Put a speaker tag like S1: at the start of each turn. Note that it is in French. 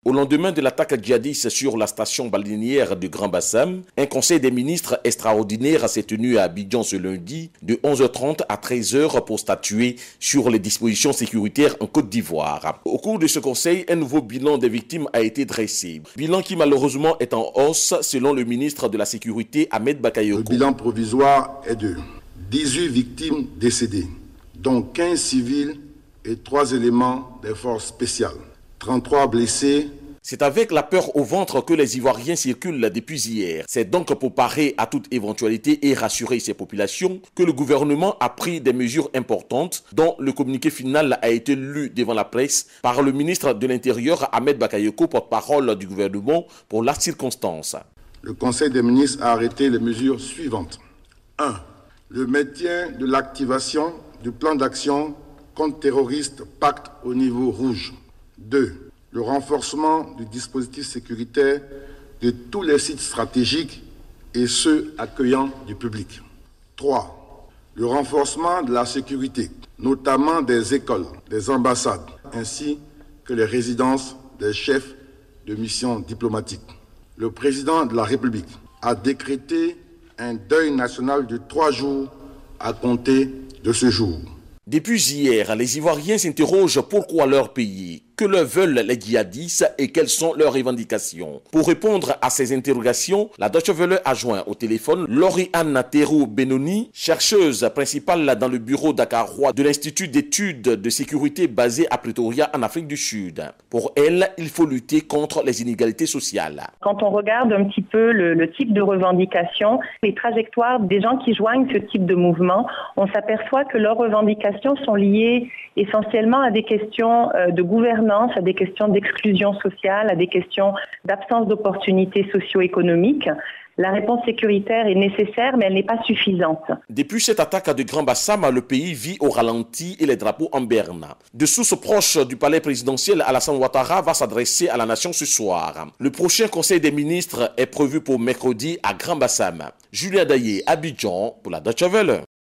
S1: Au lendemain de l'attaque djihadiste sur la station balnéaire de Grand Bassam, un conseil des ministres extraordinaire s'est tenu à Abidjan ce lundi de 11h30 à 13h pour statuer sur les dispositions sécuritaires en Côte d'Ivoire. Au cours de ce conseil, un nouveau bilan des victimes a été dressé. Bilan qui malheureusement est en hausse selon le ministre de la Sécurité Ahmed Bakayoko.
S2: Le bilan provisoire est de 18 victimes décédées, dont 15 civils et 3 éléments des forces spéciales. 33 blessés.
S1: C'est avec la peur au ventre que les Ivoiriens circulent depuis hier. C'est donc pour parer à toute éventualité et rassurer ces populations que le gouvernement a pris des mesures importantes dont le communiqué final a été lu devant la presse par le ministre de l'Intérieur Ahmed Bakayoko, porte-parole du gouvernement pour la circonstance.
S2: Le Conseil des ministres a arrêté les mesures suivantes. 1. Le maintien de l'activation du plan d'action contre terroristes Pacte au niveau rouge. 2. Le renforcement du dispositif sécuritaire de tous les sites stratégiques et ceux accueillant du public. 3. Le renforcement de la sécurité, notamment des écoles, des ambassades, ainsi que les résidences des chefs de mission diplomatique. Le président de la République a décrété un deuil national de 3 jours à compter de ce jour.
S1: Depuis hier, les Ivoiriens s'interrogent pourquoi leur pays, que leur veulent les djihadistes et quelles sont leurs revendications. Pour répondre à ces interrogations, la Deutsche Welle a joint au téléphone Lauriane Terou Benoni, chercheuse principale dans le bureau dakarois de l'Institut d'études de sécurité basé à Pretoria en Afrique du Sud. Pour elle, il faut lutter contre les inégalités sociales.
S3: Quand on regarde un petit peu le type de revendications, les trajectoires des gens qui joignent ce type de mouvement, on s'aperçoit que leurs revendications sont liées essentiellement à des questions de gouvernance, à des questions d'exclusion sociale, à des questions d'absence d'opportunités socio-économiques. La réponse sécuritaire est nécessaire, mais elle n'est pas suffisante.
S1: Depuis cette attaque de Grand Bassam, le pays vit au ralenti et les drapeaux en berne. De sources proches du palais présidentiel, Alassane Ouattara va s'adresser à la nation ce soir. Le prochain conseil des ministres est prévu pour mercredi à Grand Bassam. Julia Daye, Abidjan, pour la Deutsche Welle.